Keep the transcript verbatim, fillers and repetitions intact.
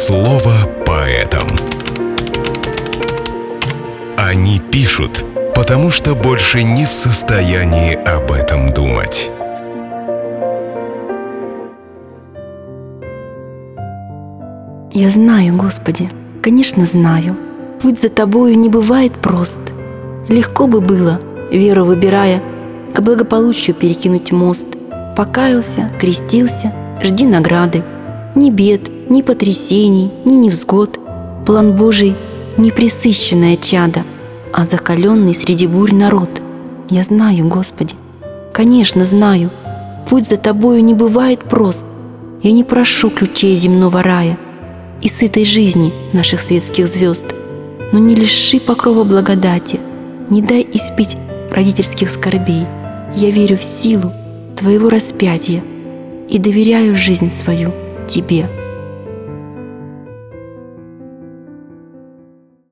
Слово поэтам. Они пишут, потому что больше не в состоянии об этом думать. Я знаю, Господи, конечно знаю, путь за Тобою не бывает прост. Легко бы было, веру выбирая, к благополучию перекинуть мост. Покаялся, крестился, жди награды. Ни бед, ни потрясений, ни невзгод. План Божий — не пресыщенное чадо, а закаленный среди бурь народ. Я знаю, Господи, конечно знаю, путь за Тобою не бывает прост. Я не прошу ключей земного рая и сытой жизни наших светских звезд, но не лиши покрова благодати, не дай испить родительских скорбей. Я верю в силу Твоего распятия и доверяю жизнь свою Тебе.